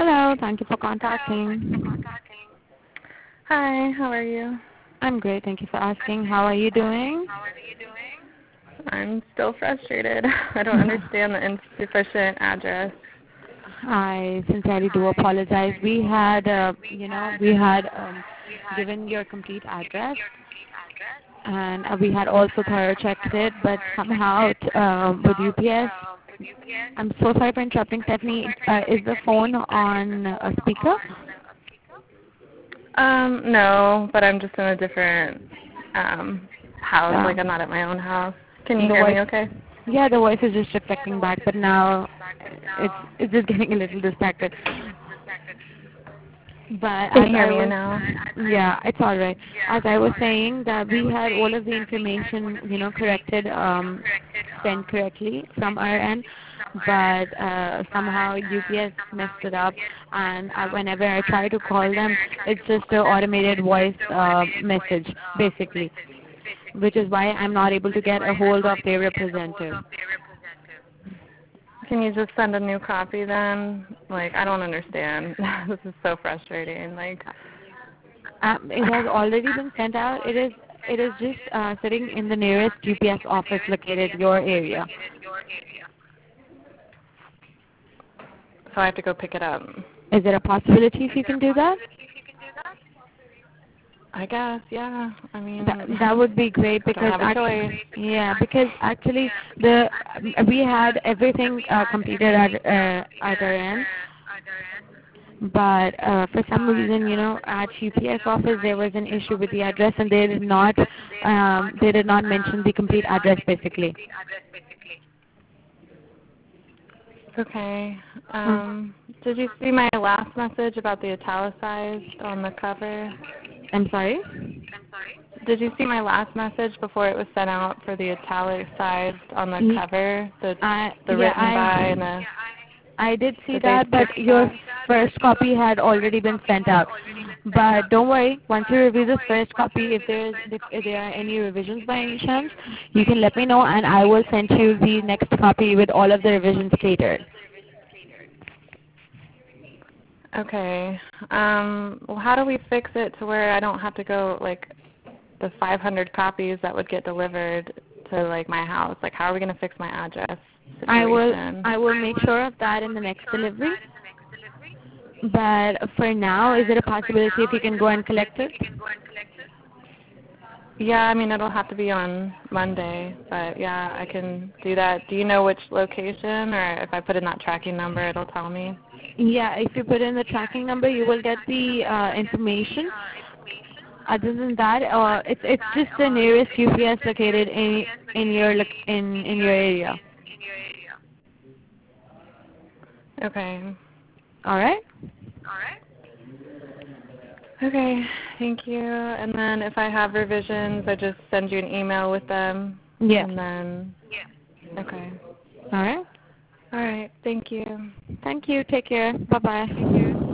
Hello, thank you for contacting. Hi, how are you? I'm great, thank you for asking. How are you doing? I'm still frustrated. I don't understand the insufficient address. I sincerely do apologize. We had given your complete address, and we had also thorough checked it, but somehow with UPS, I'm so sorry for interrupting, Stephanie. Is the phone on a speaker? No, but I'm just in a different house. Uh, Like I'm not at my own house. Can you the hear voice, me okay? yeah, the voice is just reflecting back, but now it's just getting a little distracted. But Can as you hear I me was, now? yeah, it's all right. As I was saying that we had all of the information, corrected, sent correctly from our end, but somehow UPS messed it up, and whenever I try to call them, it's just an automated voice message, basically, which is why I'm not able to get a hold of their representative. Can you just send a new copy then? Like I don't understand. This is so frustrating. Like It has already been sent out. It is just sitting in the nearest UPS office located your area. so I have to go pick it up. Is there a possibility if you can do that? I guess, yeah. I mean, That would be great I don't because have a choice. actually the we had everything completed at our end, but for some reason, at UPS office there was an issue with the address, and they did not mention the complete address basically. Okay. Hmm. Did you see my last message about the italicized on the cover? I'm sorry. Did you see my last message before it was sent out for the italicized on the Ye- cover? The yeah, written by and I did see the base that, but your picture. first copy had already been sent out. But don't worry, once you review the first copy, if there are any revisions by any chance, you can let me know, and I will send you the next copy with all of the revisions catered. Okay. Well, how do we fix it to where I don't have to go like the 500 copies that would get delivered to like my house? Like, how are we gonna fix my address I will situation? I will make sure of that in the next delivery. But for now, is it a possibility if you can go and collect it? Yeah, I mean it'll have to be on Monday, but yeah, I can do that. Do you know which location, or if I put in that tracking number, it'll tell me? Yeah, if you put in the tracking number, you will get the information. Other than that, it's just the nearest UPS located in your area. Okay. All right? Okay, thank you. And then if I have revisions, I just send you an email with them, Yeah. and then okay. All right. All right. Thank you. Thank you. Take care. Bye bye.